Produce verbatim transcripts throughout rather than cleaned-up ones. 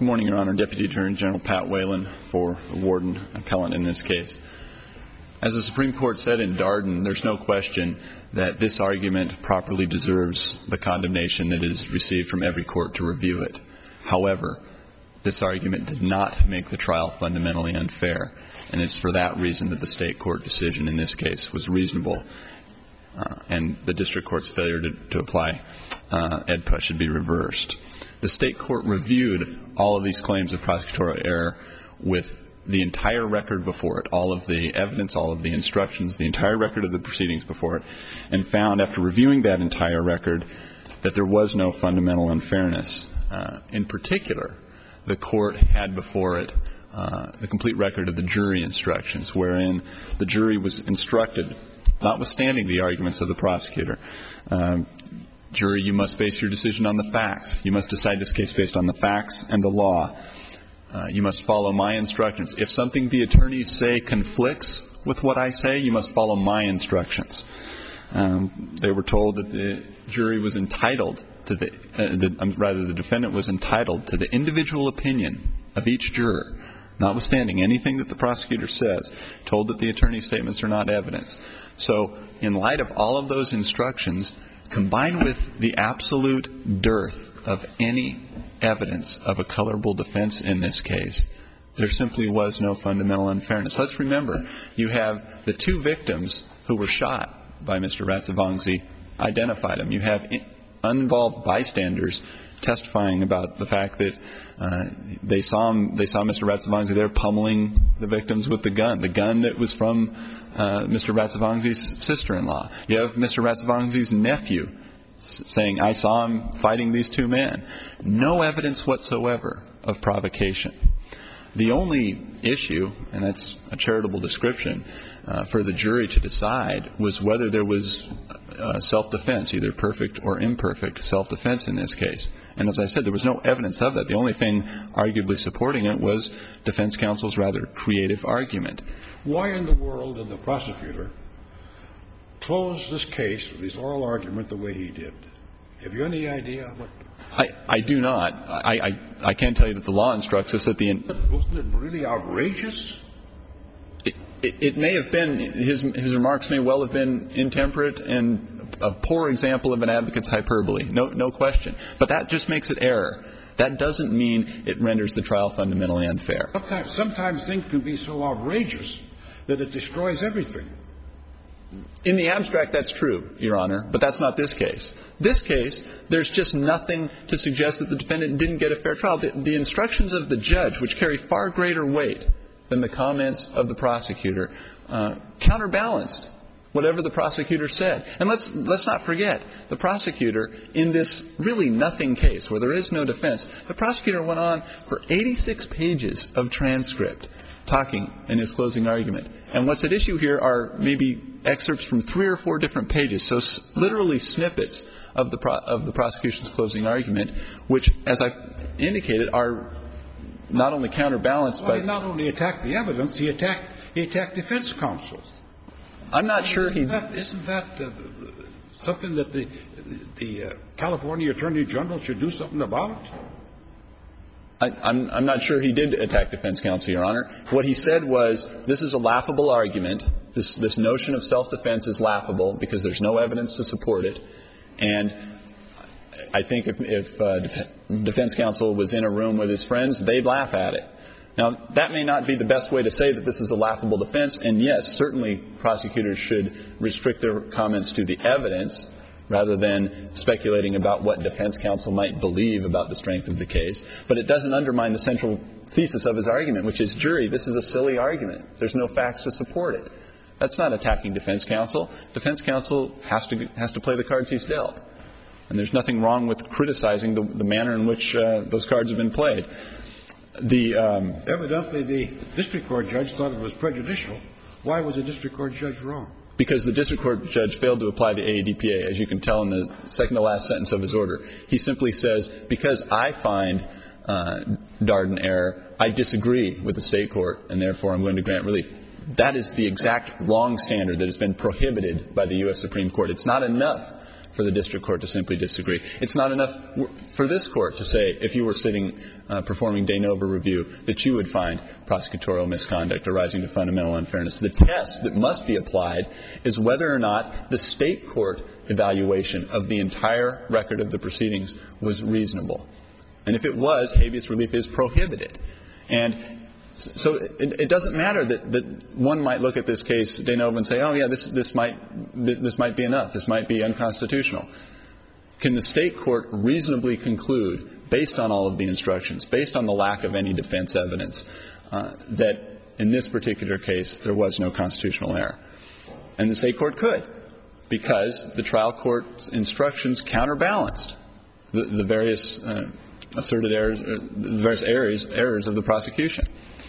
Good morning, Your Honor. Deputy Attorney General Pat Whalen for the warden appellant in this case. As the Supreme Court said in Darden, there's no question that this argument properly deserves the condemnation that is received from every court to review it. However, this argument did not make the trial fundamentally unfair, and it's for that reason that the state court decision in this case was reasonable, uh, and the district court's failure to, to apply uh, E D P A should be reversed. The state court reviewed all of these claims of prosecutorial error with the entire record before it, all of the evidence, all of the instructions, the entire record of the proceedings before it, and found after reviewing that entire record that there was no fundamental unfairness. Uh, in particular, the court had before it uh, the complete record of the jury instructions, wherein the jury was instructed, notwithstanding the arguments of the prosecutor, um, jury, you must base your decision on the facts. You must decide this case based on the facts and the law. Uh, you must follow my instructions. If something the attorneys say conflicts with what I say, you must follow my instructions. Um, they were told that the jury was entitled to the, uh, the um, rather the defendant was entitled to the individual opinion of each juror, notwithstanding anything that the prosecutor says, told that the attorney's statements are not evidence. So in light of all of those instructions, combined with the absolute dearth of any evidence of a colorable defense in this case, there simply was no fundamental unfairness. Let's remember, you have the two victims who were shot by Mister Ratsavangzi identified them. You have uninvolved bystanders testifying about the fact that uh, they saw him, they saw Mister Ratsavangzi there pummeling the victims with the gun, the gun that was from uh, Mister Ratsavangzi's sister-in-law. You have Mister Ratsavangzi's nephew saying, I saw him fighting these two men. No evidence whatsoever of provocation. The only issue, and that's a charitable description, uh, for the jury to decide was whether there was uh, self-defense, either perfect or imperfect self-defense in this case. And as I said, there was no evidence of that. The only thing arguably supporting it was defense counsel's rather creative argument. Why in the world did the prosecutor close this case with this oral argument the way he did? Have you any idea what? I, I do not. I, I, I can tell you that the law instructs us that the... In- but wasn't it really outrageous? It, it, it may have been. His, his remarks may well have been intemperate and a poor example of an advocate's hyperbole. No, no question. But that just makes it error. That doesn't mean it renders the trial fundamentally unfair. Sometimes, sometimes things can be so outrageous that it destroys everything. In the abstract, that's true, Your Honor, but that's not this case. This case, there's just nothing to suggest that the defendant didn't get a fair trial. The, the instructions of the judge, which carry far greater weight than the comments of the prosecutor, uh, counterbalanced whatever the prosecutor said. And let's let's not forget, the prosecutor, in this really nothing case where there is no defense, the prosecutor went on for eighty-six pages of transcript talking in his closing argument. And what's at issue here are maybe excerpts from three or four different pages, so s- literally snippets of the pro- of the prosecution's closing argument, which, as I indicated, are not only counterbalanced, well, but... he not only attacked the evidence, he attacked he attacked defense counsel. I'm not sure he... Isn't that, isn't that uh, something that the, the uh, California Attorney General should do something about? I, I'm, I'm not sure he did attack defense counsel, Your Honor. What he said was, this is a laughable argument. This, this notion of self-defense is laughable because there's no evidence to support it. And I think if, if uh, def- defense counsel was in a room with his friends, they'd laugh at it. Now, that may not be the best way to say that this is a laughable defense. And, yes, certainly prosecutors should restrict their comments to the evidence rather than speculating about what defense counsel might believe about the strength of the case. But it doesn't undermine the central thesis of his argument, which is, jury, this is a silly argument. There's no facts to support it. That's not attacking defense counsel. Defense counsel has to has to play the cards he's dealt. And there's nothing wrong with criticizing the, the manner in which uh, those cards have been played. The um, Evidently, the district court judge thought it was prejudicial. Why was the district court judge wrong? Because the district court judge failed to apply the A A D P A, as you can tell in the second to last sentence of his order. He simply says, because I find uh, Darden error, I disagree with the state court, and therefore I'm going to grant relief. That is the exact wrong standard that has been prohibited by the U S Supreme Court. It's not enough for the district court to simply disagree. It's not enough for this court to say, if you were sitting uh, performing de novo review, that you would find prosecutorial misconduct arising to fundamental unfairness. The test that must be applied is whether or not the state court evaluation of the entire record of the proceedings was reasonable. And if it was, habeas relief is prohibited. And so it, it doesn't matter that, that one might look at this case de novo and say, oh, yeah, this, this, might, this might be enough. This might be unconstitutional. Can the state court reasonably conclude, based on all of the instructions, based on the lack of any defense evidence, uh, that in this particular case there was no constitutional error? And the state court could, because the trial court's instructions counterbalanced the, the various uh, asserted errors, uh, the various errors, errors of the prosecution.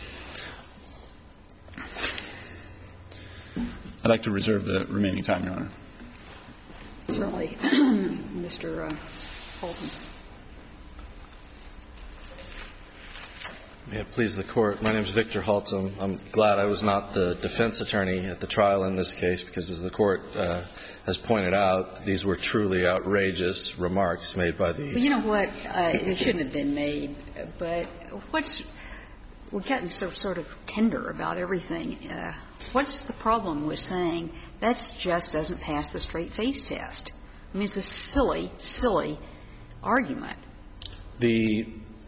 I'd like to reserve the remaining time, Your Honor. Certainly. Mister Uh, Holton. May it please the Court. My name is Victor Holton. I'm glad I was not the defense attorney at the trial in this case because, as the Court uh, has pointed out, these were truly outrageous remarks made by the... Well, you know what? Uh, it shouldn't have been made. But what's – we're getting so sort of tender about everything. Uh, what's the problem with saying that just doesn't pass the straight-face test? I mean, it's a silly, silly argument. The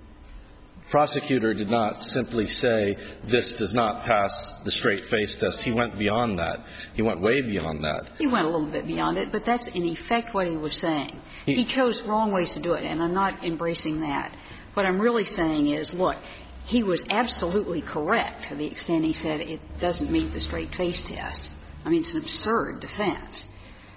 prosecutor did not simply say this does not pass the straight-face test. He went beyond that. He went way beyond that. He went a little bit beyond it, but that's in effect what he was saying. He, he chose wrong ways to do it, and I'm not embracing that. What I'm really saying is, look, he was absolutely correct to the extent he said it doesn't meet the straight-face test. I mean, it's an absurd defense.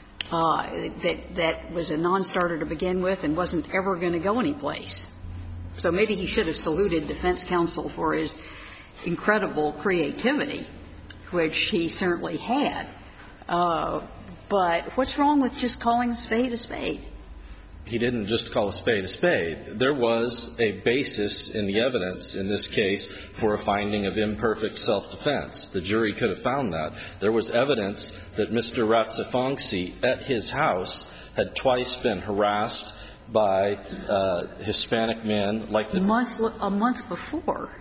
Uh, that, that was a non-starter to begin with and wasn't ever going to go anyplace. So maybe he should have saluted defense counsel for his incredible creativity, which he certainly had. Uh, but what's wrong with just calling a spade a spade? He didn't just call a spade a spade. There was a basis in the evidence in this case for a finding of imperfect self-defense. The jury could have found that. There was evidence that Mister Ratsifongsi at his house had twice been harassed by uh, Hispanic men like the... A month, a month before.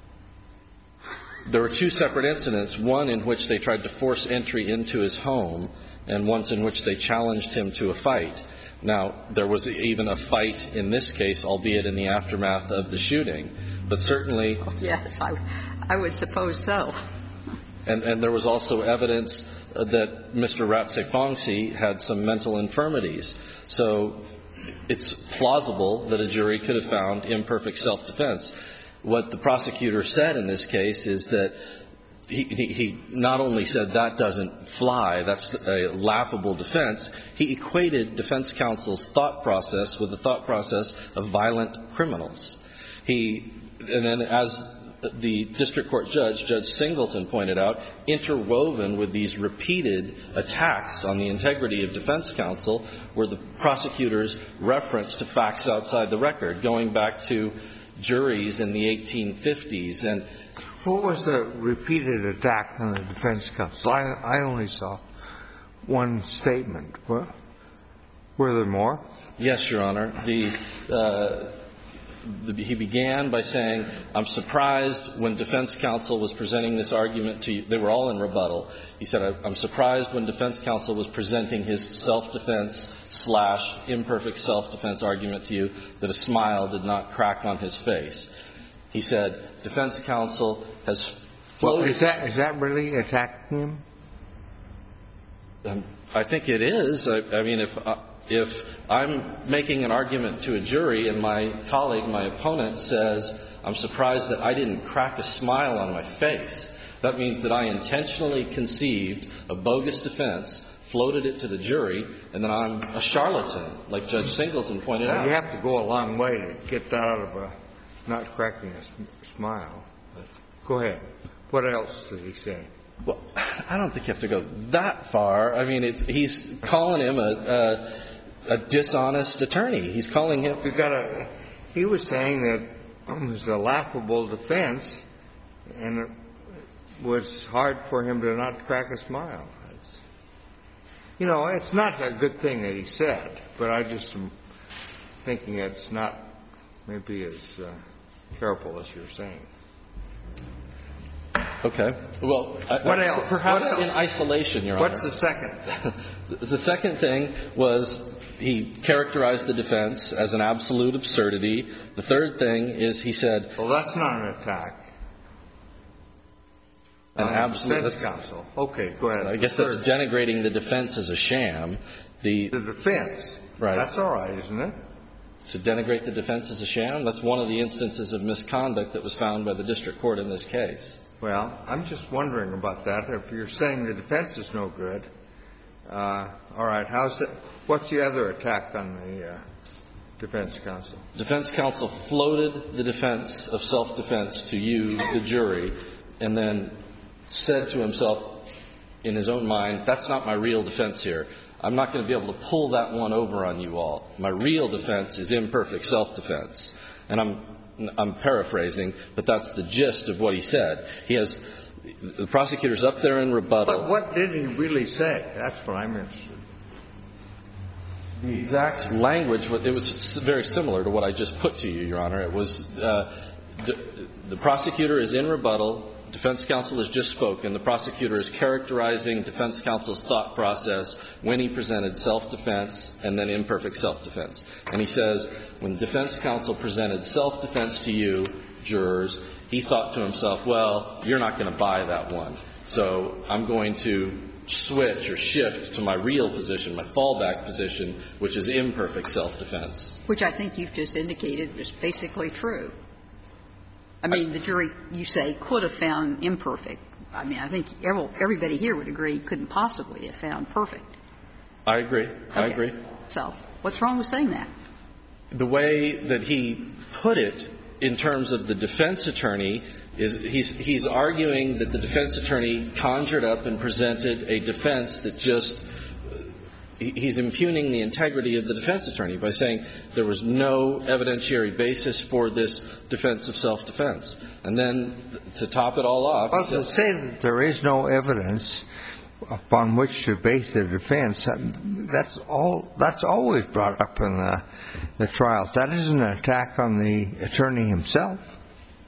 There were two separate incidents, one in which they tried to force entry into his home and once in which they challenged him to a fight. Now, there was even a fight in this case, albeit in the aftermath of the shooting. But certainly... Oh, yes, I, I would suppose so. And, and there was also evidence that Mister Ratsifongsi had some mental infirmities. So it's plausible that a jury could have found imperfect self-defense. What the prosecutor said in this case is that He, he, he not only said that doesn't fly, that's a laughable defense, he equated defense counsel's thought process with the thought process of violent criminals. He, and then as the district court judge, Judge Singleton, pointed out, interwoven with these repeated attacks on the integrity of defense counsel were the prosecutor's reference to facts outside the record, going back to juries in the eighteen fifties. And what was the repeated attack on the defense counsel? I, I only saw one statement. Were, were there more? Yes, Your Honor. The, uh, the, he began by saying, I'm surprised when defense counsel was presenting this argument to you. They were all in rebuttal. He said, I'm surprised when defense counsel was presenting his self-defense slash imperfect self-defense argument to you that a smile did not crack on his face. He said, defense counsel has floated... Well, is that, is that really attacking him? Um, I think it is. I, I mean, if, uh, if I'm making an argument to a jury and my colleague, my opponent, says, I'm surprised that I didn't crack a smile on my face, that means that I intentionally conceived a bogus defense, floated it to the jury, and then I'm a charlatan, like Judge Singleton pointed well, out. You have to go a long way to get that out of a... not cracking a smile. Go ahead. What else did he say? Well, I don't think you have to go that far. I mean, it's, he's calling him a, a, a dishonest attorney. He's calling him... We got a, he was saying that it was a laughable defense, and it was hard for him to not crack a smile. You know, it's not a good thing that he said, but I just am thinking it's not maybe as uh, careful as you're saying. Okay. Well, what else? Perhaps what else? in isolation, Your Honor. What's the second thing? The second thing was he characterized the defense as an absolute absurdity. The third thing is he said, well, that's not an attack. An absolute defense counsel. Okay, go ahead. I guess that's denigrating the defense as a sham. The, the defense. Right. That's all right, isn't it? To denigrate the defense as a sham? That's one of the instances of misconduct that was found by the district court in this case. Well, I'm just wondering about that. If you're saying the defense is no good, uh, all right, how's it, what's the other attack on the uh, defense counsel? Defense counsel floated the defense of self-defense to you, the jury, and then said to himself in his own mind, that's not my real defense here. I'm not going to be able to pull that one over on you all. My real defense is imperfect self-defense. And I'm I'm paraphrasing, but that's the gist of what he said. He has the prosecutor's up there in rebuttal. But what did he really say? That's what I'm interested in. The exact language, it was very similar to what I just put to you, Your Honor. It was uh, the, the prosecutor is in rebuttal. Defense counsel has just spoken. The prosecutor is characterizing defense counsel's thought process when he presented self-defense and then imperfect self-defense. And he says, when defense counsel presented self-defense to you, jurors, he thought to himself, well, you're not going to buy that one. So I'm going to switch or shift to my real position, my fallback position, which is imperfect self-defense. Which I think you've just indicated was basically true. I mean, the jury, you say, could have found imperfect. I mean, I think everybody here would agree he couldn't possibly have found perfect. I agree. I okay. agree. So what's wrong with saying that? The way that he put it in terms of the defense attorney is he's, he's arguing that the defense attorney conjured up and presented a defense that just he's impugning the integrity of the defense attorney by saying there was no evidentiary basis for this defense of self-defense. And then to top it all off, well, to say that there is no evidence upon which to base the defense, that's all. That's always brought up in the, the trials. That isn't an attack on the attorney himself.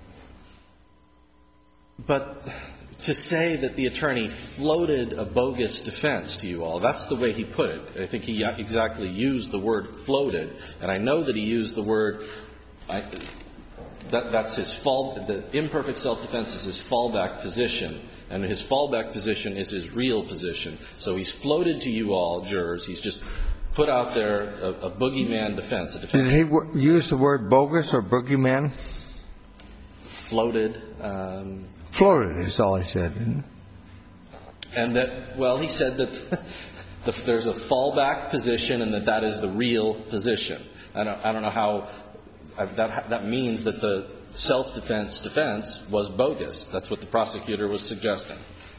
But to say that the attorney floated a bogus defense to you all, that's the way he put it. I think he exactly used the word floated. And I know that he used the word, I, that, that's his fall, the imperfect self-defense is his fallback position. And his fallback position is his real position. So he's floated to you all, jurors. He's just put out there a, a boogeyman defense. A defense. Did he w- use the word bogus or boogeyman? Floated. Um, Floated is all he said. Didn't he? And that, well, he said that the, there's a fallback position and that that is the real position. I don't, I don't know how uh, that, that means that the self-defense defense was bogus. That's what the prosecutor was suggesting.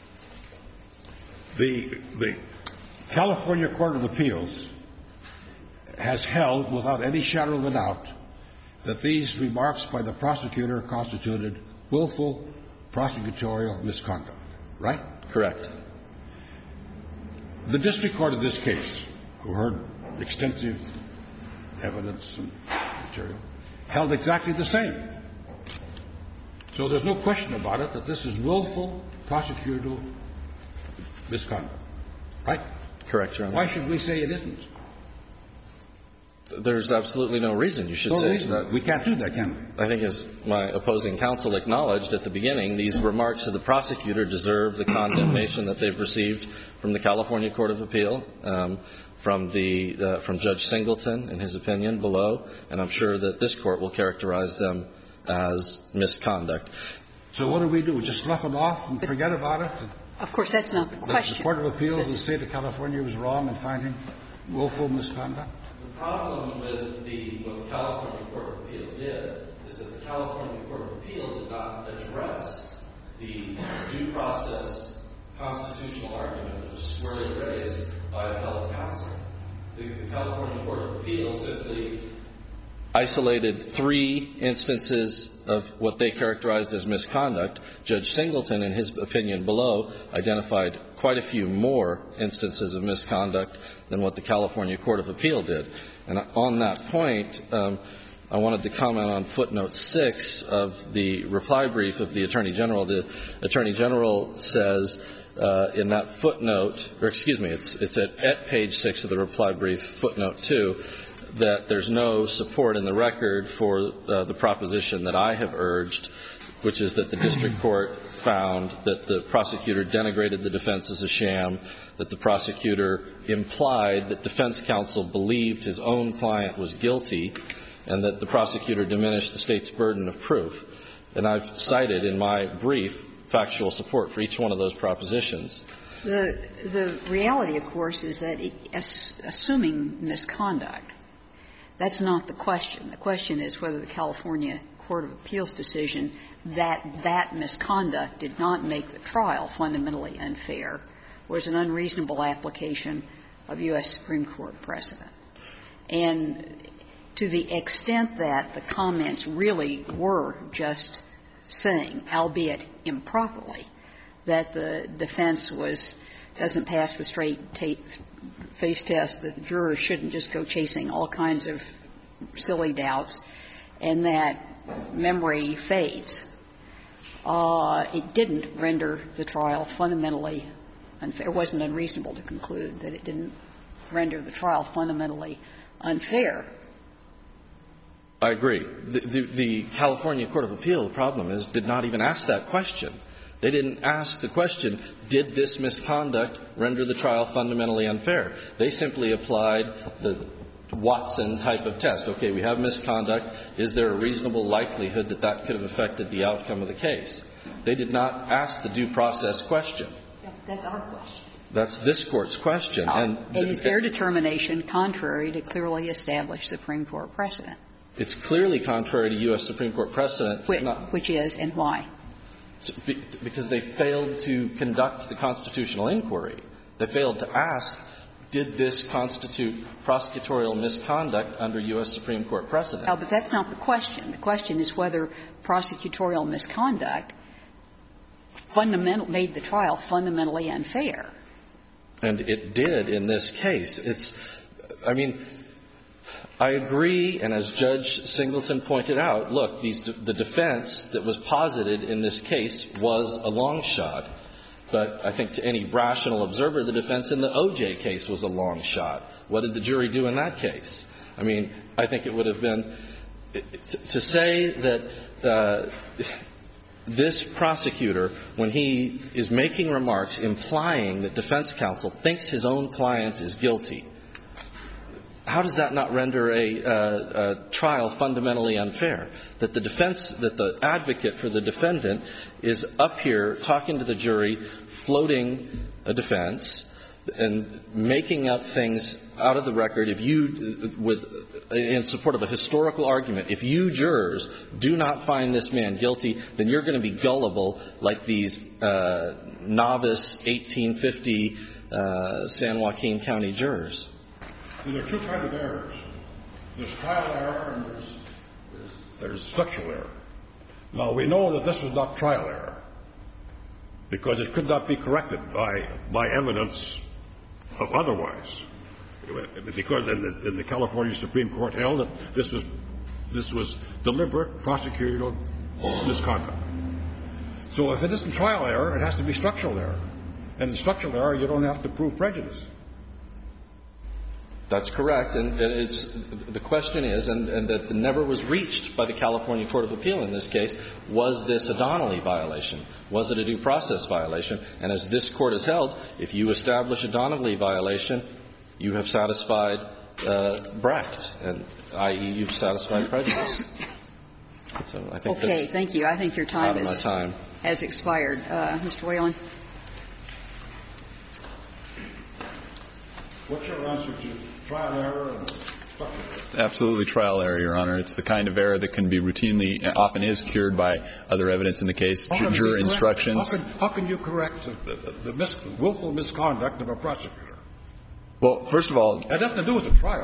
The, the California Court of Appeals has held without any shadow of a doubt that these remarks by the prosecutor constituted willful prosecutorial misconduct, right? Correct. The district court of this case, who heard extensive evidence and material, held exactly the same. So there's no question about it that this is willful prosecutorial misconduct, right? Correct, Your Honor. Why should we say it isn't? There's absolutely no reason you should no say reason. that. We can't do that, can we? I think, as my opposing counsel acknowledged at the beginning, these remarks to the prosecutor deserve the condemnation that they've received from the California Court of Appeal, um, from the uh, from Judge Singleton, in his opinion, below, and I'm sure that this Court will characterize them as misconduct. So what do we do? Just slough it off and forget about it? Of course, that's not the question. The Court of Appeals of the State of California was wrong in finding willful misconduct? The problem with the, what the California Court of Appeal did is that the California Court of Appeal did not address the due process constitutional argument that was squarely raised by appellate counsel. The, the California Court of Appeal simply isolated three instances of what they characterized as misconduct. Judge Singleton, in his opinion below, identified quite a few more instances of misconduct than what the California Court of Appeal did. And on that point, um, I wanted to comment on footnote six of the reply brief of the Attorney General. The Attorney General says uh, in that footnote, or excuse me, it's, it's at, at page six of the reply brief, footnote two, that there's no support in the record for uh, the proposition that I have urged, which is that the district court found that the prosecutor denigrated the defense as a sham, that the prosecutor implied that defense counsel believed his own client was guilty, and that the prosecutor diminished the state's burden of proof. And I've cited in my brief factual support for each one of those propositions. The, the reality, of course, is that it, assuming misconduct, that's not the question. The question is whether the California Court of Appeals decision that that misconduct did not make the trial fundamentally unfair was an unreasonable application of U S Supreme Court precedent. And to the extent that the comments really were just saying, albeit improperly, that the defense was doesn't pass the straight tape face test, that the jurors shouldn't just go chasing all kinds of silly doubts, and that memory fades, uh, it didn't render the trial fundamentally unfair. It wasn't unreasonable to conclude that it didn't render the trial fundamentally unfair. I agree. The, the, the California Court of Appeal, the problem is, did not even ask that question. They didn't ask the question, did this misconduct render the trial fundamentally unfair? They simply applied the Watson type of test. Okay, we have misconduct. Is there a reasonable likelihood that that could have affected the outcome of the case? They did not ask the due process question. That's our question. That's this Court's question. Oh, and, and is their determination contrary to clearly established Supreme Court precedent? It's clearly contrary to U S Supreme Court precedent. Which, which is, and why? Because they failed to conduct the constitutional inquiry. They failed to ask, did this constitute prosecutorial misconduct under U S Supreme Court precedent? No, but that's not the question. The question is whether prosecutorial misconduct fundamental, made the trial fundamentally unfair. And it did in this case. It's, I mean, I agree, and as Judge Singleton pointed out, look, these, the defense that was posited in this case was a long shot. But I think to any rational observer, the defense in the O J case was a long shot. What did the jury do in that case? I mean, I think it would have been to say that uh, this prosecutor, when he is making remarks implying that defense counsel thinks his own client is guilty, how does that not render a, uh, a trial fundamentally unfair? That the defense, that the advocate for the defendant is up here talking to the jury, floating a defense, and making up things out of the record. If you, with, in support of a historical argument, if you jurors do not find this man guilty, then you're going to be gullible like these uh, novice eighteen fifty uh, San Joaquin County jurors. And there are two kinds of errors. There's trial error and there's, there's, there's structural error. Now, we know that this was not trial error because it could not be corrected by, by evidence of otherwise. Because in the, in the California Supreme Court held that this was, this was deliberate prosecutorial misconduct. So if it isn't trial error, it has to be structural error. And in structural error, you don't have to prove prejudice. That's correct, and it's, the question is, and, and that never was reached by the California Court of Appeal in this case, was this a Donnelly violation? Was it a due process violation? And as this Court has held, if you establish a Donnelly violation, you have satisfied uh, Brecht, and that is you've satisfied prejudice. So I think okay, thank you. I think your time, is, my time. has expired. Uh, Mister Whalen. What's your answer to trial error and structural error? Absolutely trial error, Your Honor. It's the kind of error that can be routinely, often is cured by other evidence in the case, juror instructions. How can, how can you correct the, the, the mis- willful misconduct of a prosecutor? Well, first of all, It has nothing to do with the trial.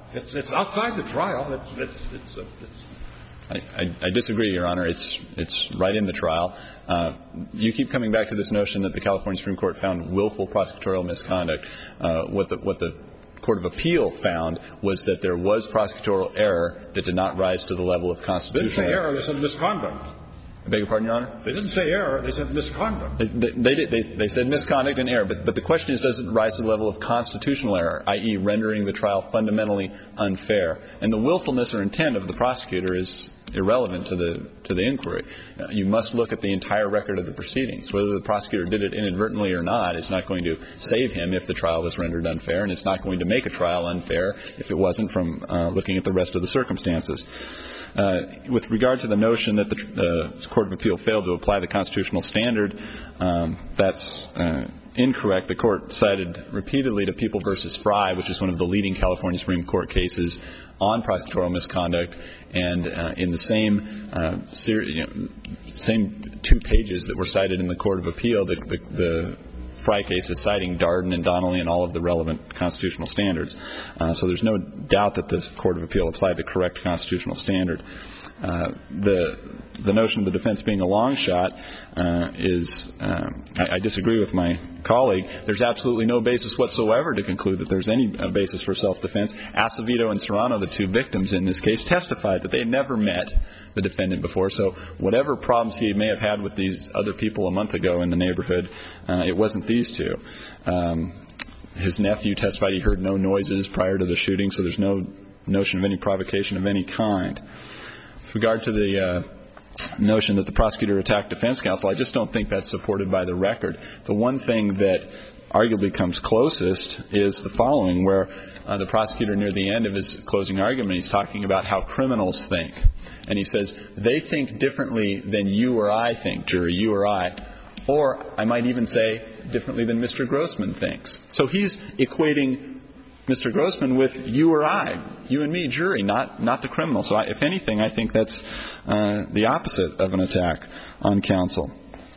It's, it's outside the trial. It's, it's, it's, uh, it's I, I, I disagree, Your Honor. It's it's right in the trial. Uh, you keep coming back to this notion that the California Supreme Court found willful prosecutorial misconduct. Uh, what the what the Court of Appeal found was that there was prosecutorial error that did not rise to the level of constitutional They didn't say error. They said misconduct. I beg your pardon, Your Honor? They didn't say error. They said misconduct. They, they, they, did, they, they said misconduct and error, but, but the question is, does it rise to the level of constitutional error, that is rendering the trial fundamentally unfair? And the willfulness or intent of the prosecutor is irrelevant to the to the inquiry. Uh, you must look at the entire record of the proceedings. Whether the prosecutor did it inadvertently or not is not going to save him if the trial was rendered unfair, and it's not going to make a trial unfair if it wasn't from uh, looking at the rest of the circumstances. Uh, with regard to the notion that the uh, Court of Appeal failed to apply the constitutional standard, um, that's uh, incorrect. The Court cited repeatedly to People v. Fry, which is one of the leading California Supreme Court cases on prosecutorial misconduct, and uh, in the same uh, ser- you know, same two pages that were cited in the Court of Appeal, the, the, the Fry case is citing Darden and Donnelly and all of the relevant constitutional standards. Uh, so there's no doubt that the Court of Appeal applied the correct constitutional standard. Uh, the the notion of the defense being a long shot uh, is, um, I, I disagree with my colleague. There's absolutely no basis whatsoever to conclude that there's any uh, basis for self-defense. Acevedo and Serrano, the two victims in this case, testified that they had never met the defendant before. So whatever problems he may have had with these other people a month ago in the neighborhood, uh, it wasn't these two. Um, his nephew testified he heard no noises prior to the shooting, so there's no notion of any provocation of any kind. With regard to the uh, notion that the prosecutor attacked defense counsel, I just don't think that's supported by the record. The one thing that arguably comes closest is the following, where uh, the prosecutor near the end of his closing argument, he's talking about how criminals think. And he says, they think differently than you or I think, jury, you or I. Or I might even say differently than Mister Grossman thinks. So he's equating Mister Grossman with you or I, you and me, jury, not not the criminal. So I, if anything, I think that's uh, the opposite of an attack on counsel.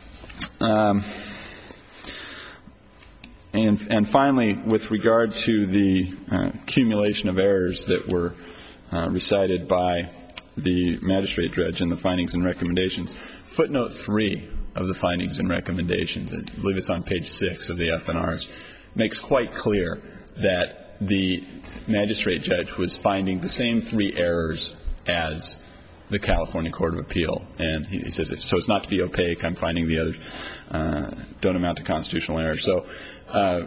Um, and and finally, with regard to the uh, accumulation of errors that were uh, recited by the magistrate judge in the findings and recommendations, footnote three of the findings and recommendations, I believe it's on page six of the F N Rs, makes quite clear that the magistrate judge was finding the same three errors as the California Court of Appeal. And he, he says, so it's not to be opaque, I'm finding the others uh, don't amount to constitutional errors. So uh,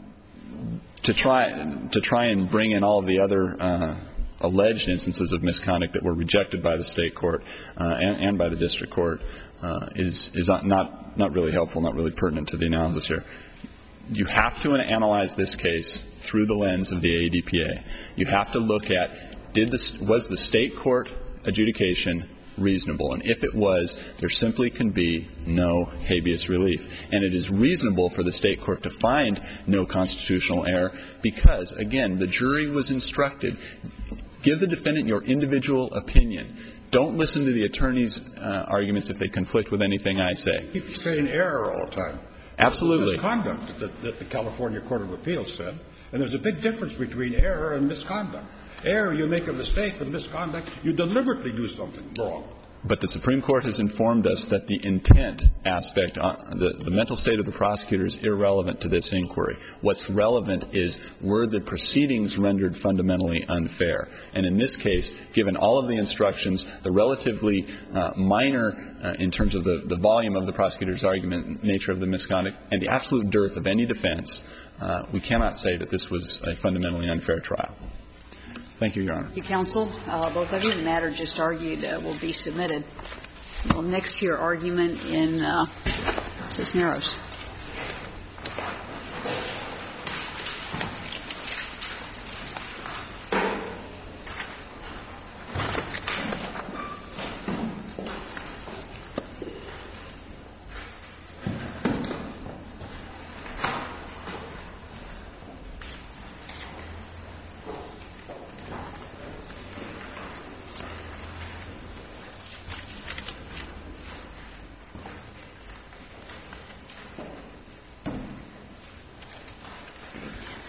to try to try and bring in all of the other uh, alleged instances of misconduct that were rejected by the state court uh, and, and by the district court uh, is is not, not not really helpful, not really pertinent to the analysis here. You have to analyze this case through the lens of the A D P A. You have to look at, did the, was the state court adjudication reasonable? And if it was, there simply can be no habeas relief. And it is reasonable for the state court to find no constitutional error because, again, the jury was instructed, give the defendant your individual opinion. Don't listen to the attorney's uh, arguments if they conflict with anything I say. You keep saying error all the time. Absolutely. Misconduct that, that the California Court of Appeals said. And there's a big difference between error and misconduct. Error, you make a mistake. With misconduct, you deliberately do something wrong. But the Supreme Court has informed us that the intent aspect, uh, the, the mental state of the prosecutor is irrelevant to this inquiry. What's relevant is, were the proceedings rendered fundamentally unfair? And in this case, given all of the instructions, the relatively uh, minor uh, in terms of the, the volume of the prosecutor's argument, nature of the misconduct, and the absolute dearth of any defense, uh, we cannot say that this was a fundamentally unfair trial. Thank you, Your Honor. Thank you, counsel. Uh, both of you. The matter just argued uh, will be submitted. Well, next to your argument in uh, Cisneros.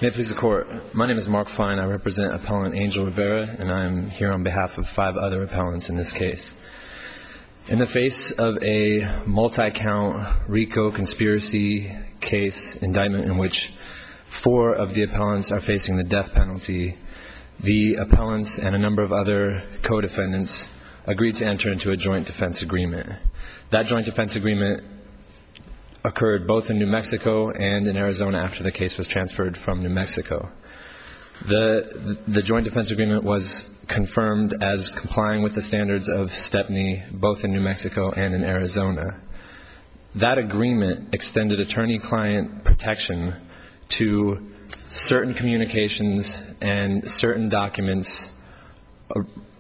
May it please the Court. My name is Mark Fine. I represent Appellant Angel Rivera, and I'm here on behalf of five other appellants in this case. In the face of a multi-count RICO conspiracy case indictment in which four of the appellants are facing the death penalty, the appellants and a number of other co-defendants agreed to enter into a joint defense agreement. That joint defense agreement occurred both in New Mexico and in Arizona after the case was transferred from New Mexico. The, the joint defense agreement was confirmed as complying with the standards of Stepney both in New Mexico and in Arizona. That agreement extended attorney-client protection to certain communications and certain documents